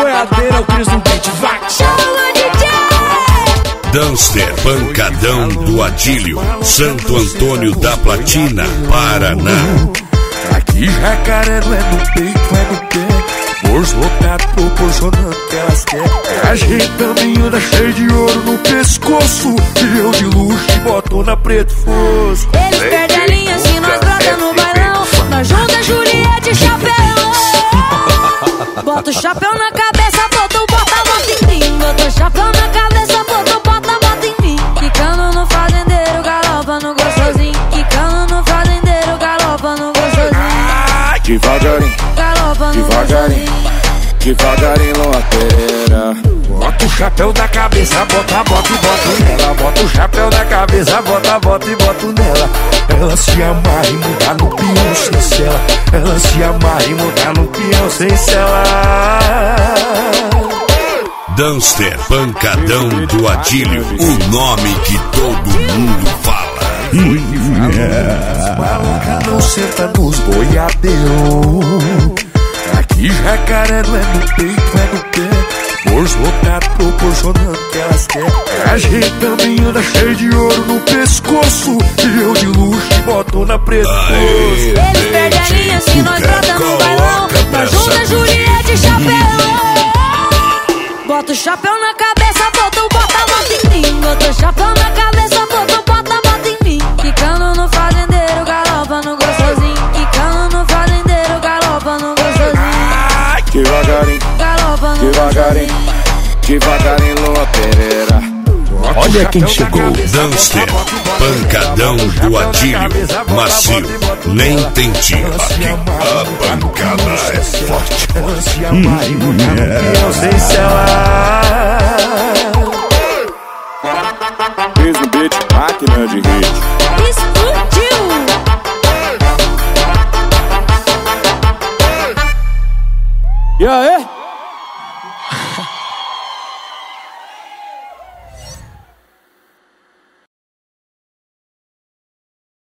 boiadeira, o Cris no beat, vai! Chama DJ! Danster Pancadão do Adílio, Santo Antônio da Platina, Paraná. Aqui Jacaré não é no peito, é no pé. Bolso lotado proporcionando o que elas querem. A gente também anda cheio de ouro no pescoço. Eu de luxo e boto na preto fosco. Eles perdem a linha se nós brota no bailão. Nós junta Juliette e chapéu. Bota o chapéu na cabeça, bota em mim. Bota o chapéu na cabeça, bota em mim. Quicando no fazendeiro, galopa no gostosinho. Quicando no fazendeiro, galopa no gostosinho. Devagarinho, Galopa no devagarinho, devagarinho, loteira. Bota o chapéu na cabeça, bota e bota nela. Bota o chapéu na cabeça, bota e bota nela. Ela se amarra e muda no peão sem cela. Ela se amarra e muda no peão sem cela. Danster Pancadão do Adílio, o nome que todo mundo fala. As malucas não senta nos boiadeiros. Aqui Jacaré não é no peito, é no pé. Bolso lotado proporcionando o que elas querem. A gente também anda cheio de ouro no pescoço. Eu de luxo e boto na preto fosco. Eles perdem a linha se nós brota no bailão. Nós junta Juliette e chapéu. Bota o chapéu na cabeça, bota em mim. Bota o chapéu na cabeça, bota em mim. Quicando no fazendeiro, galopa no gostosinho. Quicando no fazendeiro, galopa no gostosinho. Devagarinho, Galopa no devagarinho, devagarinho, loteira. Olha quem chegou, Danster Pancadão do Adílio, macio, nem tem tiro. Aqui a pancada é forte. Ela se amarra e muda no peão sem cela. Cris no beat, máquina de hit. explodiu. E aí?